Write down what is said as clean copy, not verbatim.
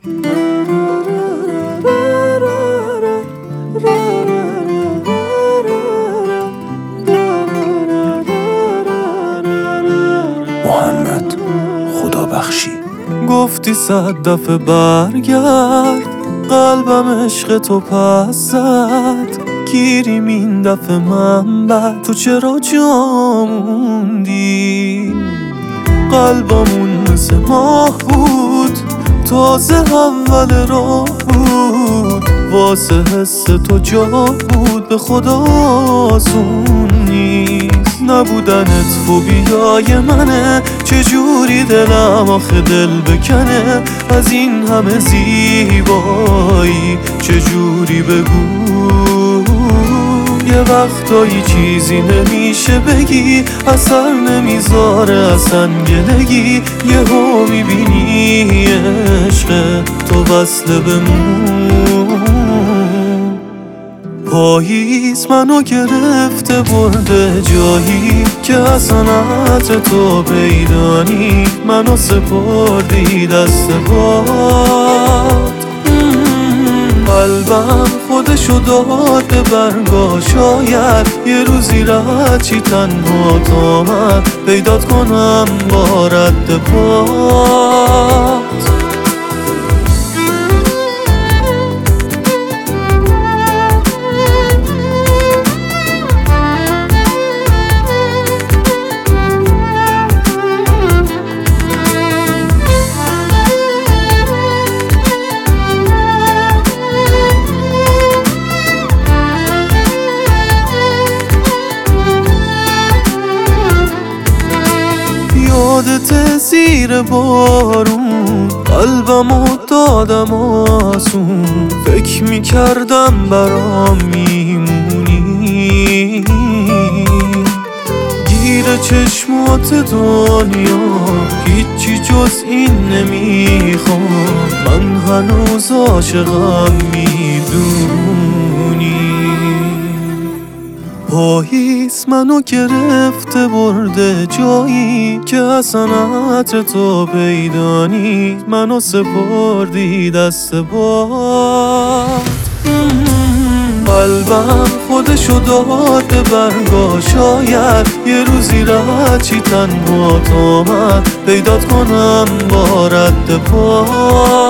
محمد خدا بخشی. گفتی 100 دفعه برگرد، قلبم عشق تو پس زد. گیریم این دفعه من بد، تو چرا جا موندی؟ قلبمون مثل ماه بود، تازه اول راه بود. واسه حس تو جا بود، به خدا آسون نیست. نبودنت فوبیای منه، چجوری دلم آخه دل بکنه. از این همه زیبایی چجوری بگو؟ یه وقتایی چیزی نمیشه بگی، اثر نمیذاره اصلا گلگی. یهو میبینی عشق تو وصله بمون. پاییز منو گرفته برده جایی که حسنات تو پیدانی. منو سپردی دست باد، قلبم خودشو داد به برگا. شاید یه روزی رد چی تنها تا من پیدات کنم با رد پات. یادت زیر بارون قلبمو دادم آسون. فکر میکردم برام میمونی، گیر چشمات دنیا هیچی جز این نمیخوام. من هنوز عاشقم میدونی. پاییز منو گرفته برده جایی که حسنات تو پیدانی. منو سپردی دست باد، قلبم خودشو داد به برگا. شاید یه روزی رد چی تنها تا من پیدات کنم با رد پاد.